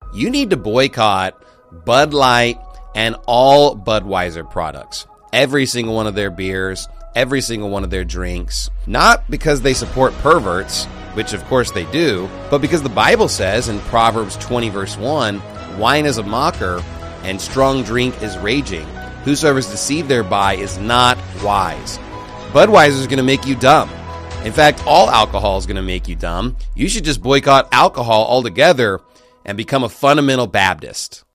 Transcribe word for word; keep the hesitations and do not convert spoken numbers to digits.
You need to boycott Bud Light and all Budweiser products. Every single one of their beers, every single one of their drinks. Not because they support perverts, which of course they do, but because the Bible says in Proverbs twenty verse one, wine is a mocker and strong drink is raging. Whosoever is deceived thereby is not wise. Budweiser is going to make you dumb. In fact, all alcohol is going to make you dumb. You should just boycott alcohol altogether and become a fundamental Baptist.